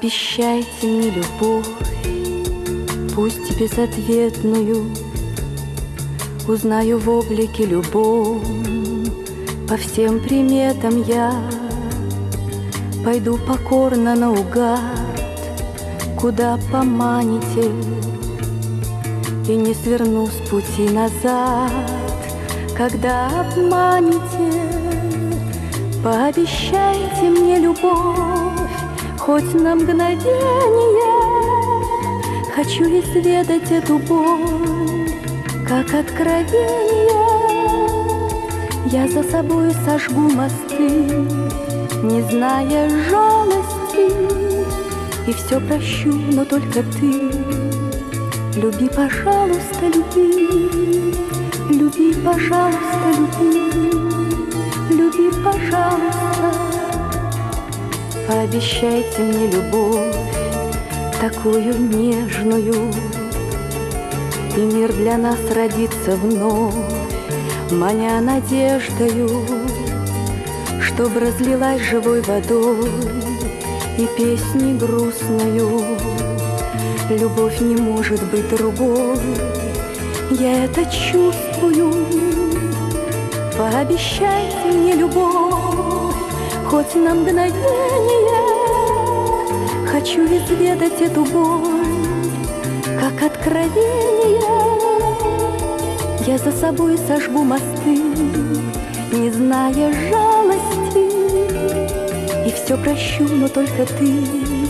Пообещайте мне любовь, пусть безответную, узнаю в облике любовь, по всем приметам я пойду покорно наугад, куда поманите, и не сверну с пути назад, когда обманете. Пообещайте мне любовь, хоть на мгновение. Хочу изведать эту боль, как откровение. Я за собой сожгу мосты, не зная жалости, и все прощу, но только ты. Люби, пожалуйста, люби, люби, пожалуйста, люби, люби, пожалуйста. Пообещайте мне любовь, такую нежную, и мир для нас родится вновь, маня надеждою, чтоб разлилась живой водой и песней грустною. Любовь не может быть другой, я это чувствую. Пообещайте мне любовь, хоть на мгновение. Хочу изведать эту боль, как откровение. Я за собой сожгу мосты, не зная жалости, и все прощу, но только ты.